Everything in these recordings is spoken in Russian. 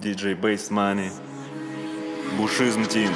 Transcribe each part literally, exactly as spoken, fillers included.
диджей Bass Money, Бушизм Тим,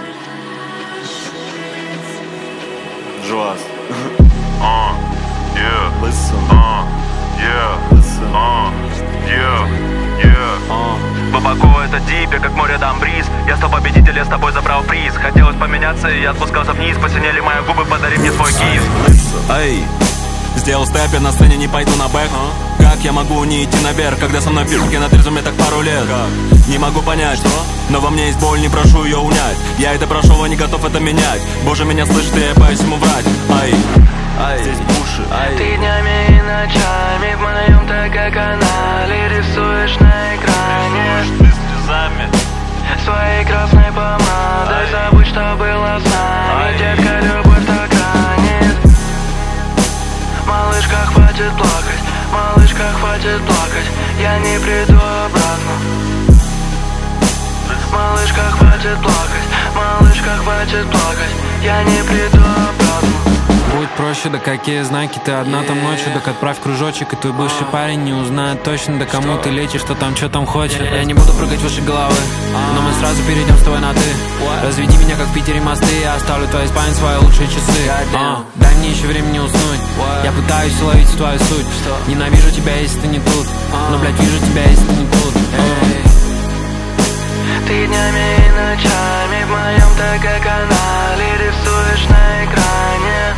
Джоаз. Uh, yeah. Listen. Uh, yeah. Listen. Uh, yeah. Yeah. Uh. Глубоко это дип, я как море дам бриз. Я стал победитель, я с тобой забрал приз. Хотелось поменяться, и я спускался вниз. Посинели мои губы, подари мне свой киз. Эй, сделал степ, я на сцене не пойду на бэк. Как я могу не идти наверх, когда со мной пирки на трезвом так пару лет? Не могу понять, но во мне есть боль, не прошу ее унять. Я это прошел, а не готов это менять. Боже, меня слышит, и я боюсь ему врать. Ай, ай, Здесь Буши. ай. Ты днями и ночами в моем ТГ-канале рисуешь на экране своей красной помадой. Забудь, что было с нами, детка, любовь так ранит. Малышка, хватит плакать, малышка, хватит плакать, я не приду обратно. Малышка, хватит плакать, малышка, хватит плакать, я не приду обратно. Будь проще, да какие знаки, ты одна там ночью. Так отправь кружочек, и твой бывший парень не узнает точно, да кому ты летишь, что там, что там хочешь. Я не буду прыгать выше головы, но мы сразу перейдем с тобой на ты. Разведи меня, как в Питере мосты, я оставлю твоей спальне свои лучшие часы. а, Дай мне еще времени уснуть, я пытаюсь уловить твою суть. Ненавижу тебя, если ты не тут, но, блядь, вижу тебя, если ты не тут. Ты днями и ночами в моем ТГ-канале рисуешь на экране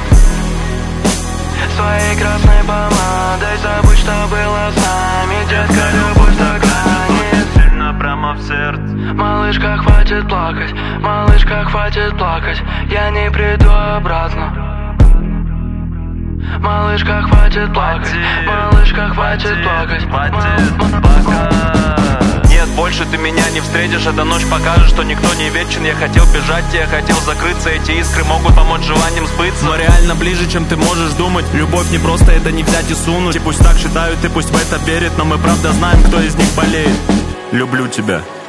своей красной помадой. Забудь, что было с нами, детка, любовь так ранит. Сильно прямо в сердце. Малышка, хватит плакать, малышка, хватит плакать, я не приду обратно. Малышка, хватит плакать, малышка, хватит плакать, Хватит пока. Нет, больше ты меня не встретишь, эта ночь покажет, что никто не вечен. Я хотел бежать, я хотел закрыться, эти искры могут помочь желанием сбыться. Но реально ближе, чем ты можешь думать. Любовь не просто это не взять и сунуть. И пусть так считают, и пусть в это верят, но мы правда знаем, кто из них болеет. Люблю тебя.